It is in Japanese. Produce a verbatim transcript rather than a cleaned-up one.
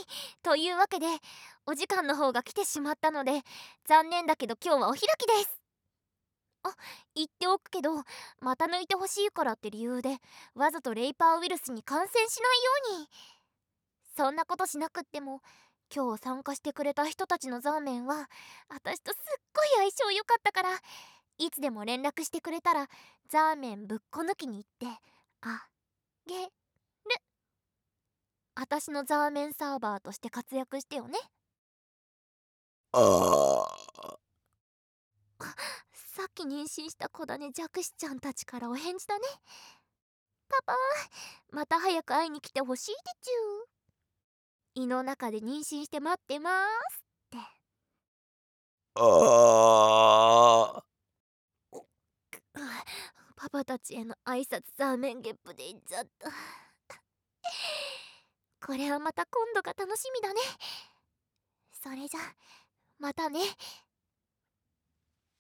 というわけでお時間の方が来てしまったので、残念だけど今日はお開きです。あ、言っておくけど、また抜いてほしいからって理由でわざとレイパーウイルスに感染しないように。そんなことしなくっても、今日参加してくれた人たちのザーメンは私とすっごい相性良かったから、いつでも連絡してくれたらザーメンぶっこ抜きに行ってあげる。私のザーメンサーバーとして活躍してよね。 ああ。 さっき妊娠した子だね弱視ちゃんたちからお返事だね。パパ、また早く会いに来てほしいでちゅ。胃の中で妊娠して待ってますって。 ああ。 パパたちへの挨拶ザーメンゲップで言っちゃった。これはまた今度が楽しみだね。それじゃまたね。